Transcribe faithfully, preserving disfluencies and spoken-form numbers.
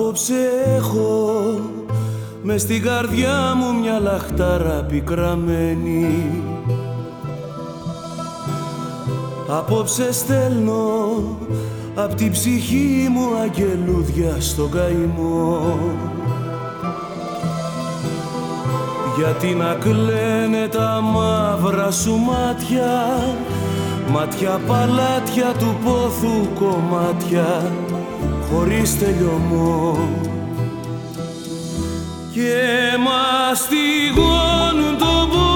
Απόψε έχω μες στην καρδιά μου μια λαχτάρα πικραμένη. Απόψε στέλνω απ' την ψυχή μου αγγελούδια στο καημό. Γιατί να κλαίνε τα μαύρα σου μάτια, μάτια παλάτια του πόθου κομμάτια, χωρίς τελειωμό. Και μαστιγώνουν το